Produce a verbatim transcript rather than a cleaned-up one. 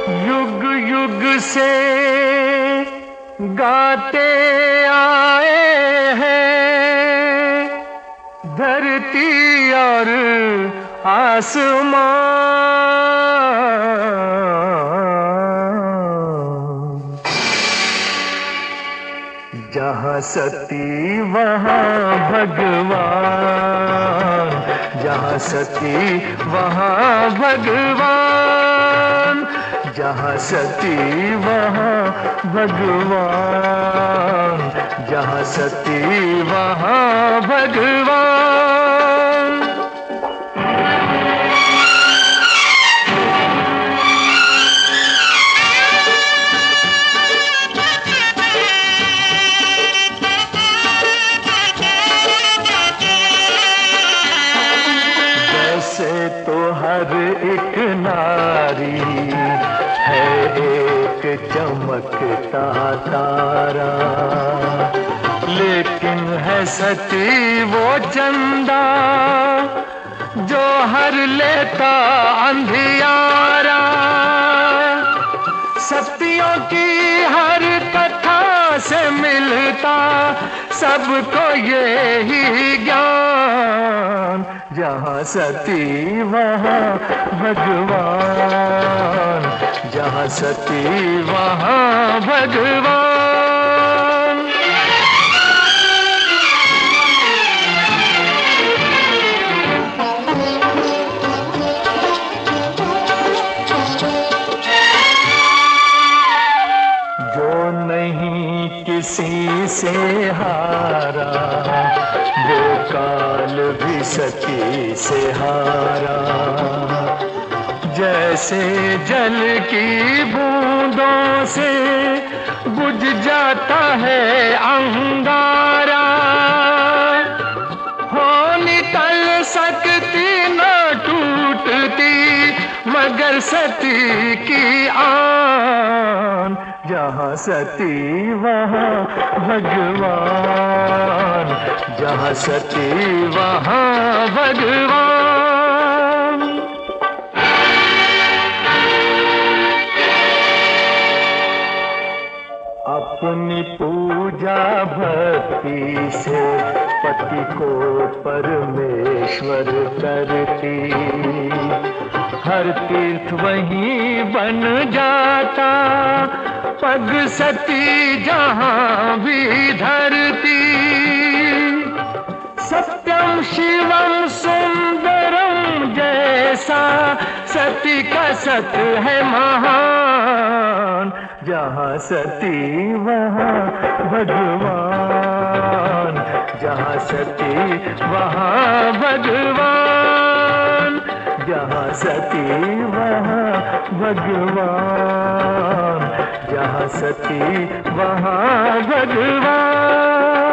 युग युग से गाते आए हैं धरती और आसमां। जहाँ सती वहाँ भगवान, जहाँ सती वहाँ भगवान, जहाँ सती वहाँ भगवान, जहाँ सती वहाँ भगवान। तो हर एक नारी है एक चमकता तारा, लेकिन है सती वो चंदा जो हर लेता अंधियारा। सतियों की हर कथा से मिलता सबको यही ज्ञान, जहाँ सती वहाँ भगवान, जहाँ सती वहाँ भगवान। जो नहीं किसी से हारा वो काल भी सती से हारा। जैसे जल की बूंदों से बुझ जाता है अंगारा, हो निकल सकती न टूटती मगर सती की आन। जहाँ सती वहाँ भगवान, जहाँ सती वहाँ भगवान। अपनी पूजा भक्ति से पति को परमेश्वर करती, हर तीर्थ वहीं बन जाता पग सती जहाँ भी धरती। सत्यम शिवम सुंदरम जैसा सती का सत है महान, जहाँ सती वहाँ भगवान, जहाँ सती वहाँ भगवान, जहाँ सती वहाँ भगवान, जहाँ सती वहाँ भगवान।